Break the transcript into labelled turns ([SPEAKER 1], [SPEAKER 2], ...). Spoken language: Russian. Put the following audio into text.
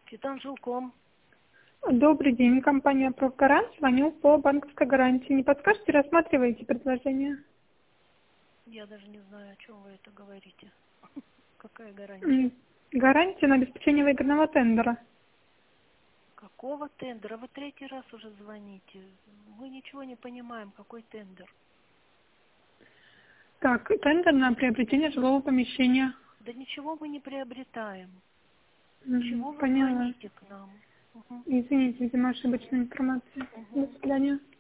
[SPEAKER 1] Фитонжилком.
[SPEAKER 2] Добрый день, компания «Профгарант». Звоню по банковской гарантии. Не подскажете, рассматриваете предложение?
[SPEAKER 1] Я даже не знаю, о чем вы это говорите. Какая гарантия?
[SPEAKER 2] Гарантия на обеспечение выигранного тендера.
[SPEAKER 1] Какого тендера? Вы третий раз уже звоните. Мы ничего не понимаем, какой тендер.
[SPEAKER 2] Так, тендер на приобретение жилого помещения.
[SPEAKER 1] Да ничего мы не приобретаем. Чего вы
[SPEAKER 2] Поняла.
[SPEAKER 1] звоните к нам? Угу.
[SPEAKER 2] Извините, видимо, ошибочная информация. До
[SPEAKER 1] Угу.
[SPEAKER 2] свидания.